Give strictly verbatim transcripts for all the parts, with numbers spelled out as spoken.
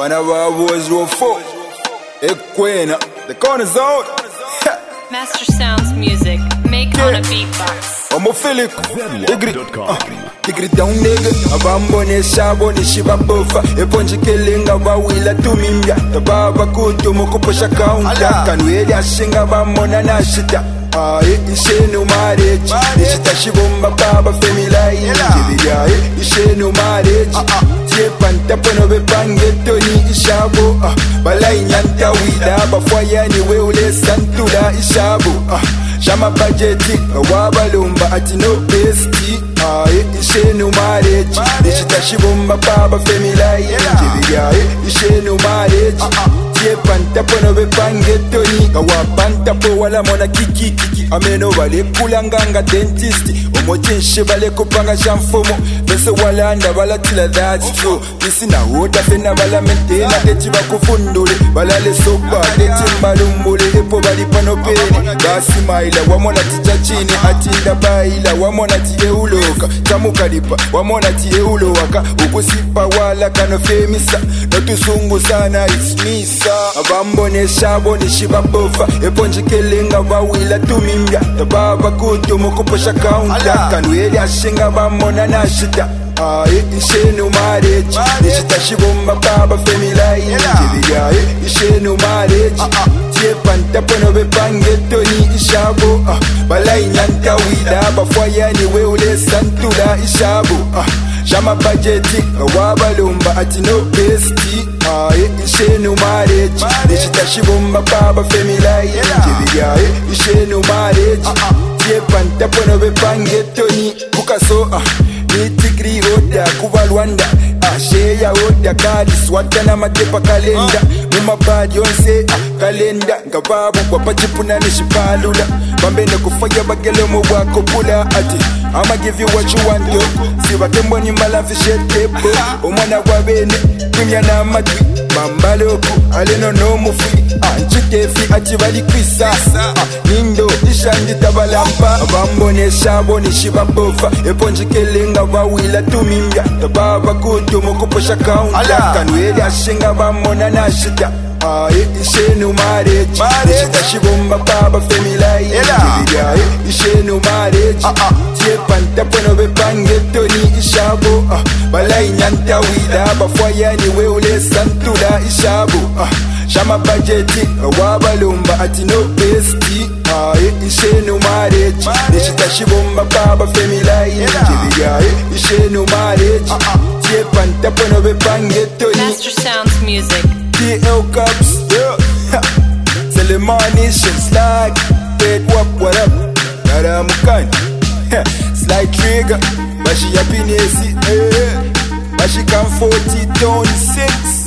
One of our boys roll four. Equina, the corner's out. Master Sounds Music, make on a beatbox. I'm a Philip. Digri, digri down nigga. Abambone shabone shiba buffa. Eponji killing abawila tumimbya. Tababa kutu mukuposha kaunta. Kanweli ashinga bamona nashita. Aye, ishenu marriage. Nishita shibumba baba femila inji. Aye, ishenu marriage. Tie panta pono bepange toni ishabo. Balai nyanta wida bafwaya niwe ule santula ishabo. Shama budgeti wabalumba ati no besti. Aye, ishenu marriage. Nishita shibumba baba femila inji. Aye, ishenu marriage. Tie panta pono bepange toni. Kawa panta po wala mona kiki kiki. Ameno bale kulanganga dentisti. Omochenshi bale kupanga shamfomo. Bese walanda bala tila that's true. Nisi na woda fena bala mentena. Teti bakufundule bala le sopa. Teti mbalumbule epo bali panopeni. Basi maila wamona ticha chini. Atinda baila wamona tie uloka. Chamukalipa wamona tie ulowaka. Ukusipa wala kano femisa. Notusungu sana ismisa. Abambone shabone shiba bofa. Eponji kelinga bawila tumimbya. Tababa kutu mukuposha kaunta. Kanweli ashinga bamona nashita. Aye, ishenu marriage. Nishita shibumba baba femila inji. Aye, ishenu marriage. Tie panta pono bepange toni ishabo. Balai nyanta wida bafwaya niwe ule santula ishabo. Shama budgeti wabalumba ati no besti. Aye, ishenu marriage. Nishita shibumba baba femila inji. Aye, ishenu marriage. Tie panta pono bepange toni kukaso. Ni tigri oda kuba Rwanda. Asheya oda kadi swata na matepa kalenda. Muma badi yonse kalenda. Ngababu kwa pachipuna nishipalula. Bambene kufaya bagele mwako pula ati I'ma give you what you want yo. Siwa tembo ni malamfi shetepo. Umwana wabene kunya na matwi. Mambaloku aleno no mufi. Anchikefi ati bali kwisa. Nindo ishanji tabalampa. Bambone shabone shiba bofa. Eponji kelinga wawila tumimbya. Tababa kutu mukuposha kaunta. Kanweli ashinga bamona nashita. Aye, ishenu marriage. Nishita shibumba baba femila inji. Aye, ishenu marriage. Tie panta pono bepange toni ishabo. Balai nyanta wida bafwaya niwe ule santula ishabo. Shama budgeti wabalumba ati no besti. Aye, ishenu marriage. Nishita shibumba baba femila inji. Aye, ishenu marriage. Tie panta pono bepange toni. Master Sounds Music. T L cups, yeah. Selemani, slide, dead wap, what up? Nara mukan, slide trigger, bashi yapinesi, eh. Bashi kan forty, tone six,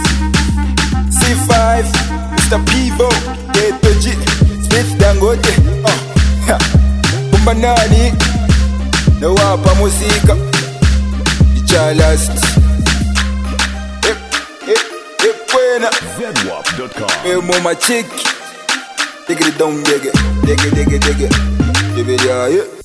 C five, Mister Pivo, Detoji, Smith Dangote, uh. Pumba nani, no wapa musika, Ichalast. Z W A P dot com. Hey, mama chick, dig it down, dig it, dig it, dig it, dig it, give it, yeah, yeah.